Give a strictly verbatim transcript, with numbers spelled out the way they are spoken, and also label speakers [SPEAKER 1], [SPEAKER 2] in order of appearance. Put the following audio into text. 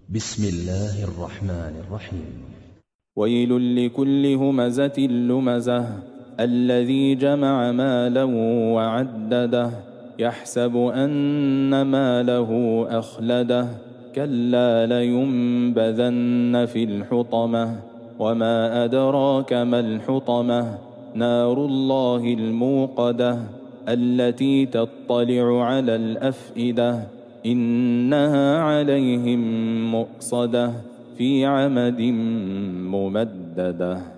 [SPEAKER 1] بسم الله الرحمن الرحيم.
[SPEAKER 2] ويل لكل همزة لمزة الذي جمع مالا وعدده يحسب أن ماله أخلده كلا لينبذن في الحطمة وما أدراك ما الحطمة نار الله الموقدة التي تطلع على الأفئدة إنها عليهم مؤصدة في عمد ممددة.